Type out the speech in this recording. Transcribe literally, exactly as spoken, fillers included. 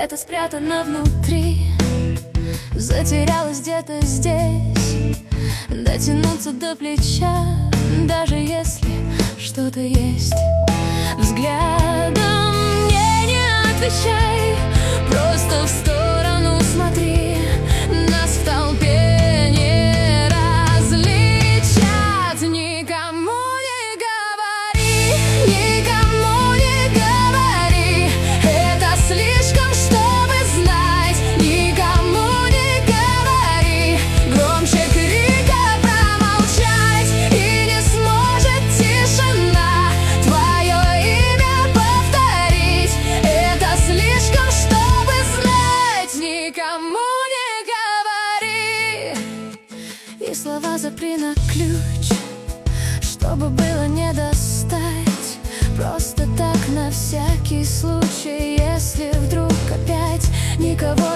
Это спрятано внутри, затерялось где-то здесь. Дотянуться до плеча, даже если что-то есть. Взглядом мне не отвечай, просто в сторону смотри. Нас в толпе не различат. Никому не говори, никому не говори. Это слишком, чтобы знать. Никому не говори. Громче крика промолчать, и не сможет тишина твое имя повторить. Это слишком, чтобы знать. Никому не говори. И слова запри на ключ, чтобы было не достать. Просто так, на всякий случай, если вдруг опять никого